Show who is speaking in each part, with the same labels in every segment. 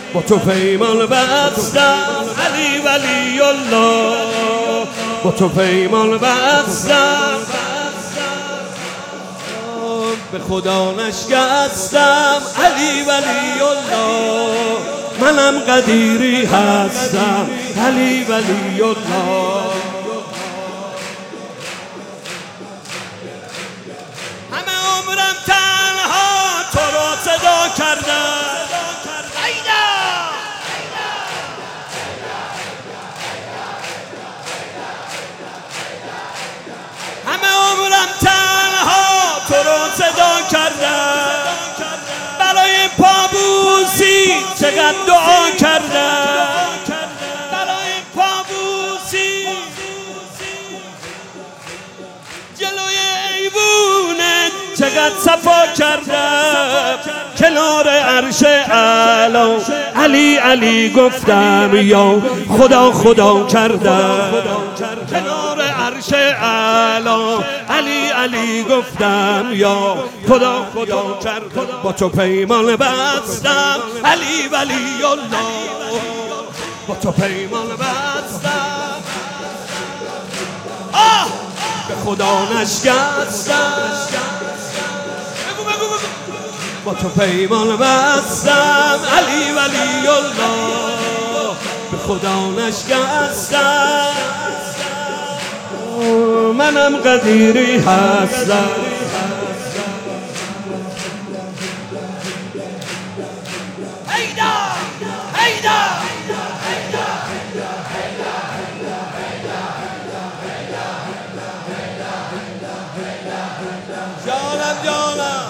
Speaker 1: با تو پیمان بستم علی ولی الله، با تو پیمان بستم به خدا نشکستم علی ولی الله، منم قدیری هستم علی ولی الله. همه عمرم تنها تو را صدا کردم، همه عمرم تنها تو را صدا کردم، برای پابوسی چقدر دعا کردم، برای پابوسی جلوی ایوونه چقدر صفا کردم، کنار عرش اعلی علی علی گفتم یا خدا خدا کردم، کنار عرش اعلی علی علی گفتم یا خدا خدا کردم. با تو پیمان بستم علی ولی الله، با تو پیمان بستم به خدا نشکستم، با تو پیمان بستم علی ولی الله، به خدا نشکستم منم قدیری هستم. هیدا هیدا جانم جانم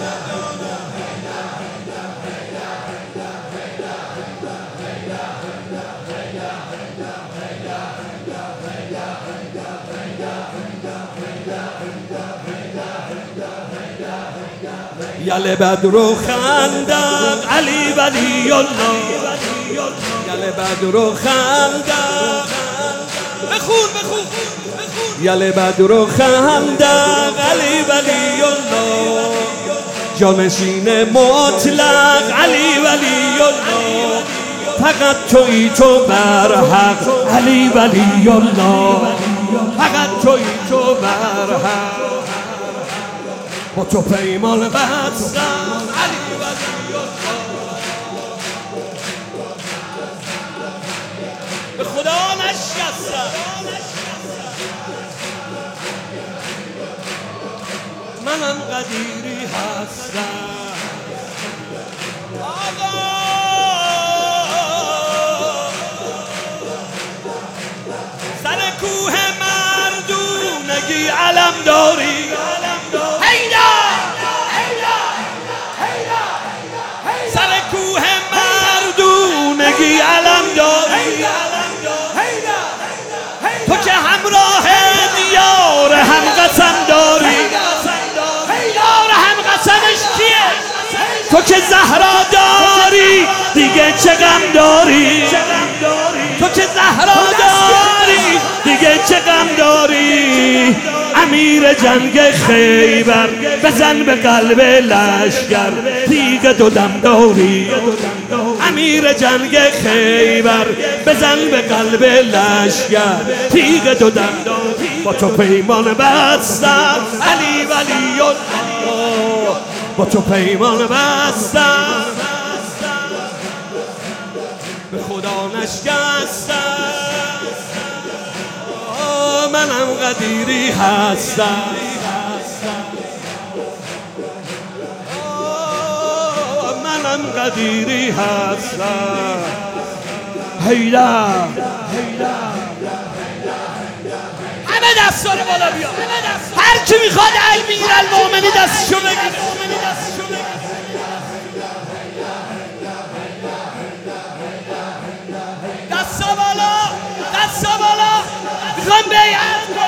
Speaker 1: یل بدر و خندق علی ولی الله، یل بدر و خندق بخون بخون، یل بدر و خندق علی ولی الله، جانشین مطلق علی ولی الله، فقط تویی تو بر حق علی ولی الله، فقط تویی تو بر حق. با تو پیمان بستم علی ولی الله، به خدا نشکستم منم قدیری هستم. سر کوه مردونگی علم داری، سر کوه مردونگی علم داری، تو که همراه یار هم قسم داری، یار هم قسمش کیه؟ تو که زهرا داری دیگه چه غم داری، تو که زهرا داری دیگه چه غم داری. امیر جنگ خیبر بزن به قلب لشکر تیغ دو دم داری، امیر جنگ خیبر بزن به قلب لشکر تیغ دو دم داری. با تو پیمان بستم علی ولی الله، با تو پیمان بستم به خدا نشکستم منم قدیری هستم. منم قدیری هستم. هیدا همه دستا رو بالا بیا، هر کی میخواد امیرالمومنین دستشو بگیره. دستا بالا، دستا بالا، میخوام بیعت